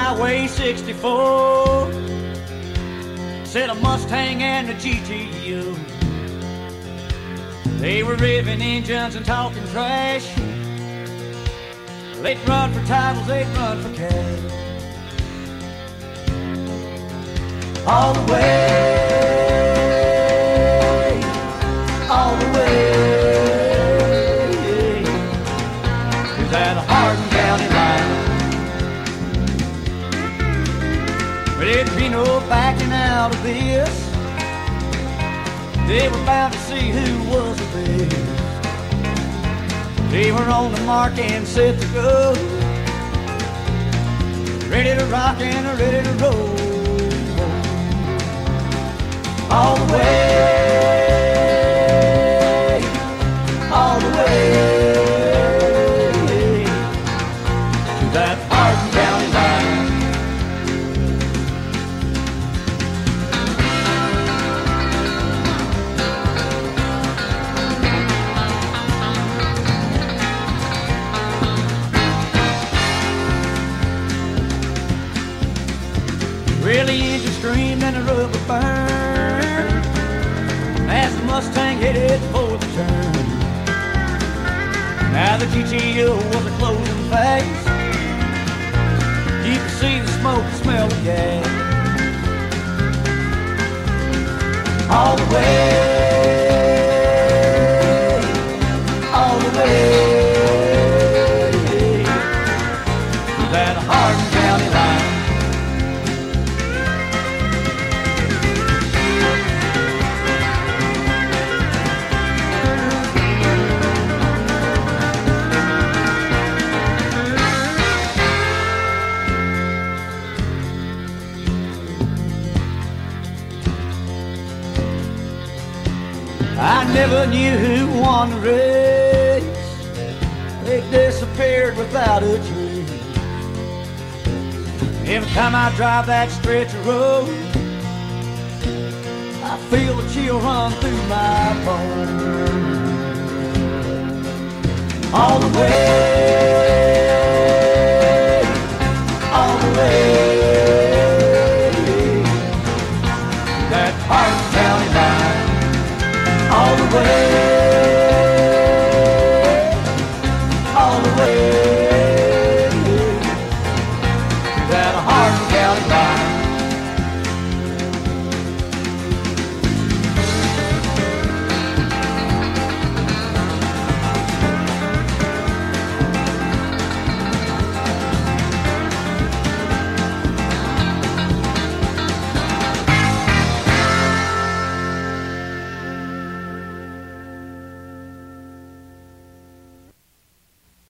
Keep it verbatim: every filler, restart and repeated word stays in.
Highway sixty-four. Said a Mustang and a G T O. They were revving engines and talking trash. They'd run for titles, they'd run for cash. All the way, all the way to that Hardin County line. But there'd be no backing out of this. They were bound to see who was the best. They were on the mark and set to go, ready to rock and ready to roll. All the way, all the way to that Hardin County line. Well, the engine screamed and the rubber burned as the Mustang headed for the turn. Now the G T O was a closing phase. You could see the smoke and smell of gas. All the way, all the way to that Hardin County line. I never knew who won the race. They disappeared without a trace. Every time I drive that stretch of road, I feel a chill run through my bones. All the way, all the way, that Hardin County line. All the way.